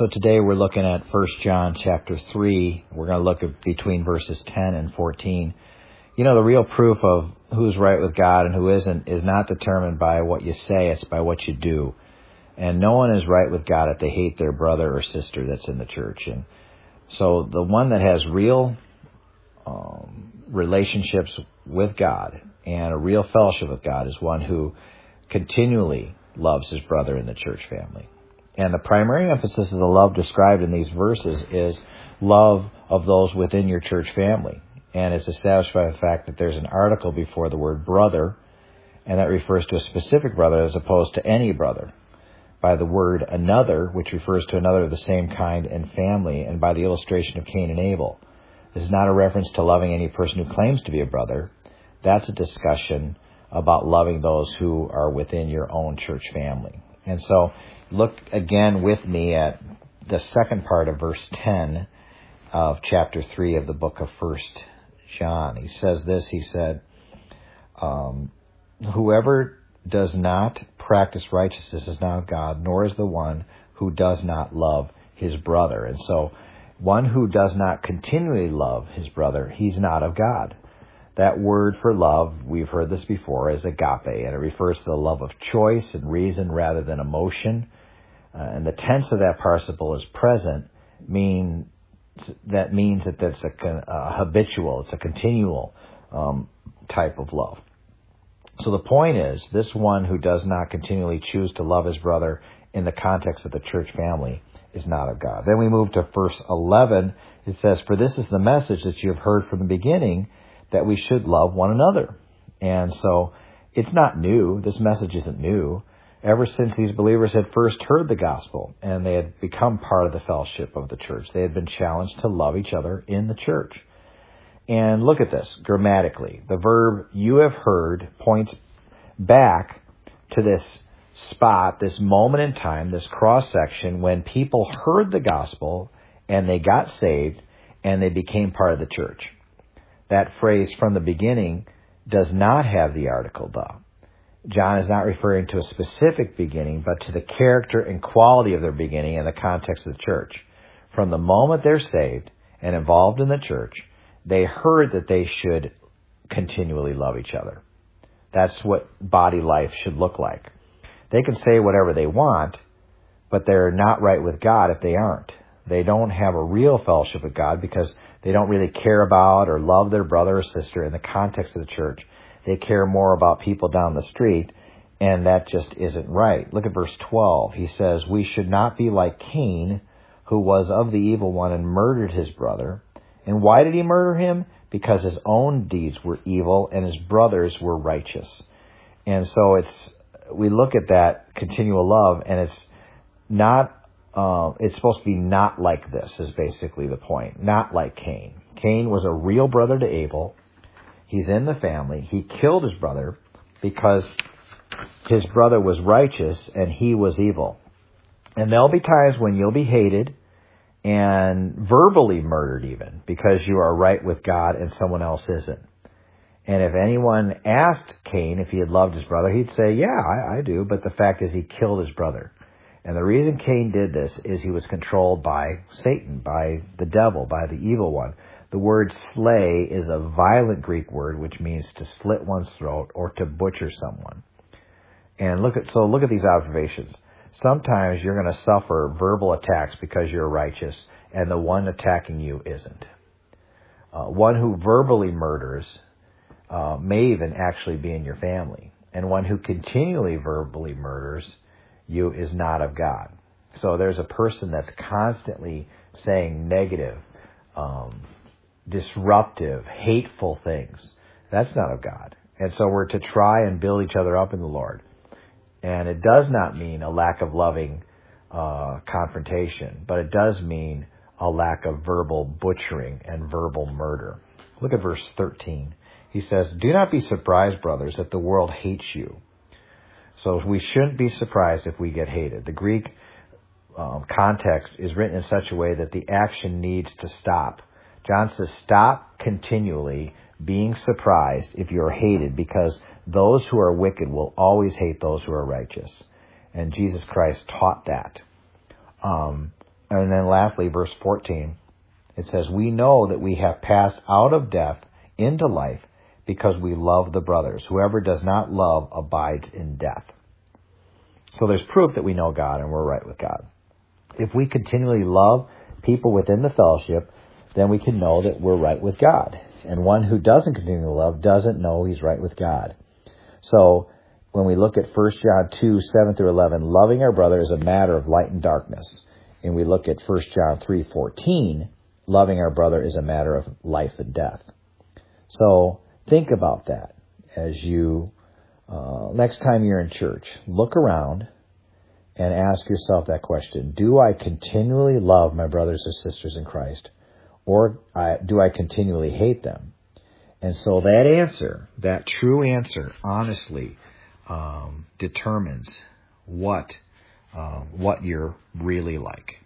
So today we're looking at 1 John chapter 3. We're going to look at between verses 10 and 14. You know, the real proof of who's right with God and who isn't is not determined by what you say, it's by what you do. And no one is right with God if they hate their brother or sister that's in the church. And so the one that has real relationships with God and a real fellowship with God is one who continually loves his brother in the church family. And the primary emphasis of the love described in these verses is love of those within your church family. And it's established by the fact that there's an article before the word brother, and that refers to a specific brother as opposed to any brother. By the word another, which refers to another of the same kind and family, and by the illustration of Cain and Abel. This is not a reference to loving any person who claims to be a brother. That's a discussion about loving those who are within your own church family. And so look again with me at the second part of verse 10 of chapter 3 of the book of 1 John. He says this, he said, whoever does not practice righteousness is not of God, nor is the one who does not love his brother. And so one who does not continually love his brother, he's not of God. That word for love, we've heard this before, is agape, and it refers to the love of choice and reason rather than emotion. And the tense of that participle is present, means that that's a habitual, it's a continual type of love. So the point is, this one who does not continually choose to love his brother in the context of the church family is not of God. Then we move to verse 11. It says, for this is the message that you have heard from the beginning, that we should love one another. And so it's not new. This message isn't new. Ever since these believers had first heard the gospel and they had become part of the fellowship of the church, they had been challenged to love each other in the church. And look at this grammatically. The verb you have heard points back to this spot, this moment in time, this cross-section when people heard the gospel and they got saved and they became part of the church. That phrase from the beginning does not have the article the. John is not referring to a specific beginning, but to the character and quality of their beginning in the context of the church. From the moment they're saved and involved in the church, they heard that they should continually love each other. That's what body life should look like. They can say whatever they want, but they're not right with God if they aren't. They don't have a real fellowship with God because they don't really care about or love their brother or sister in the context of the church. They care more about people down the street, and that just isn't right. Look at verse 12. He says, we should not be like Cain, who was of the evil one and murdered his brother. And why did he murder him? Because his own deeds were evil and his brothers were righteous. And so we look at that continual love, and it's not, it's supposed to be not like this is basically the point. Not like Cain. Cain was a real brother to Abel. He's in the family. He killed his brother because his brother was righteous and he was evil. And there'll be times when you'll be hated and verbally murdered even because you are right with God and someone else isn't. And if anyone asked Cain if he had loved his brother, he'd say, yeah, I do. But the fact is he killed his brother. And the reason Cain did this is he was controlled by Satan, by the devil, by the evil one. The word slay is a violent Greek word which means to slit one's throat or to butcher someone. And look at these observations. Sometimes you're going to suffer verbal attacks because you're righteous and the one attacking you isn't. One who verbally murders may even actually be in your family. And one who continually verbally murders you is not of God. So there's a person that's constantly saying negative, disruptive, hateful things. That's not of God. And so we're to try and build each other up in the Lord. And it does not mean a lack of loving confrontation, but it does mean a lack of verbal butchering and verbal murder. Look at verse 13. He says, do not be surprised, brothers, that the world hates you. So we shouldn't be surprised if we get hated. The Greek context is written in such a way that the action needs to stop. John says, stop continually being surprised if you're hated, because those who are wicked will always hate those who are righteous. And Jesus Christ taught that. And then lastly, verse 14, it says, we know that we have passed out of death into life because we love the brothers. Whoever does not love abides in death. So there's proof that we know God and we're right with God. If we continually love people within the fellowship, then we can know that we're right with God. And one who doesn't continue to love doesn't know he's right with God. So when we look at 1 John 2, 7 through 11, loving our brother is a matter of light and darkness. And we look at 1 John 3, 14, loving our brother is a matter of life and death. So think about that as you, next time you're in church, look around and ask yourself that question. Do I continually love my brothers and sisters in Christ? Or do I continually hate them? And so that answer, that true answer, honestly, determines what you're really like.